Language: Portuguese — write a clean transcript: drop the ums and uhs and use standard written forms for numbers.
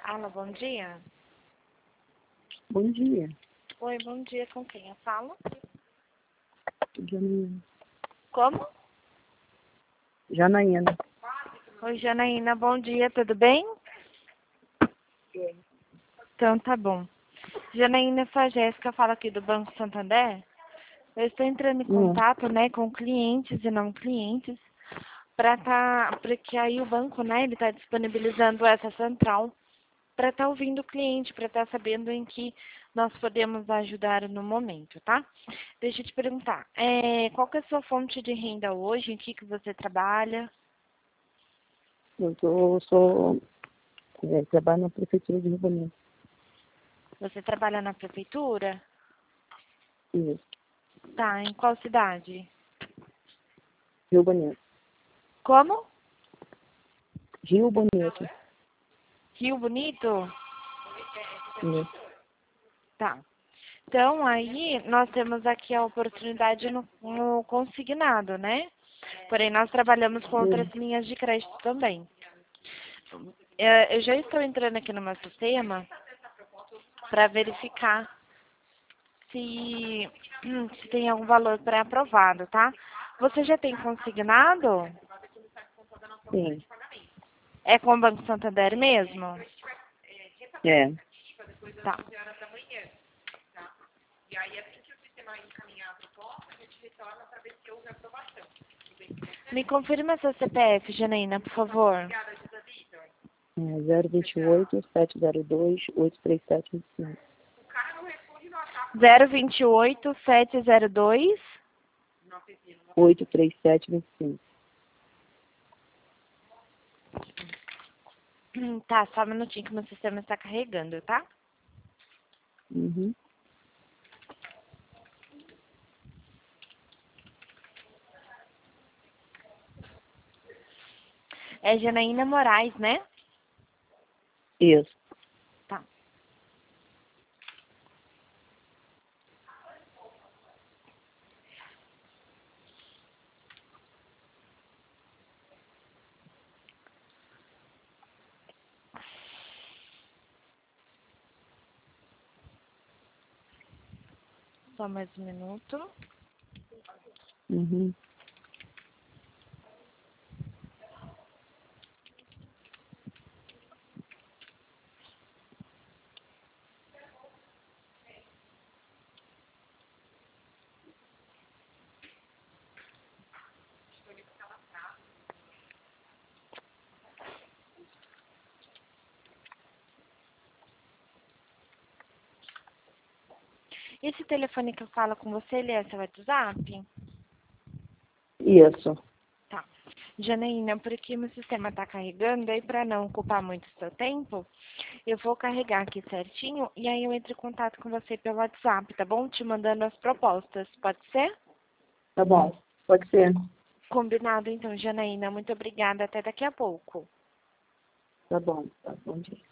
Alô, bom dia. Bom dia, Oi, bom dia. Com quem eu falo? Janaína. Como? Janaína. Oi, Janaína. Bom dia, tudo bem? Então, tá bom. Janaína, essa Jéssica fala aqui do Banco Santander. Eu estou entrando em contato, né, com clientes e não clientes, porque aí o banco, né, ele está disponibilizando essa central para estar ouvindo o cliente, para estar sabendo em que nós podemos ajudar no momento, tá? Deixa eu te perguntar, qual que é a sua fonte de renda hoje? Em que você trabalha? Trabalho na prefeitura de Rio Bonito. Você trabalha na prefeitura? Isso, Tá, em qual cidade? Rio Bonito. Como? Rio Bonito. Rio Bonito? Isso. Tá. Então, aí, nós temos aqui a oportunidade no consignado, né? Porém, nós trabalhamos com outras linhas de crédito também. Eu já estou entrando aqui no meu sistema para verificar se tem algum valor pré-aprovado, tá? Você já tem consignado? Sim. É com o Banco Santander mesmo? É. Tá. Me confirma seu CPF, Janaína, por favor. 028-702-83725. 028-702. 83725. Tá, só um minutinho que meu sistema está carregando, tá? Uhum. É Janaína Moraes, né? Isso. Tá. Só mais um minuto. Uhum. Esse telefone que eu falo com você, ele é seu WhatsApp? Isso. Tá. Janaína, porque meu sistema tá carregando, aí para não ocupar muito o seu tempo, eu vou carregar aqui certinho e aí eu entro em contato com você pelo WhatsApp, tá bom? Te mandando as propostas, pode ser? Tá bom. Pode ser. Combinado então, Janaína. Muito obrigada. Até daqui a pouco. Tá bom. Tá bom dia.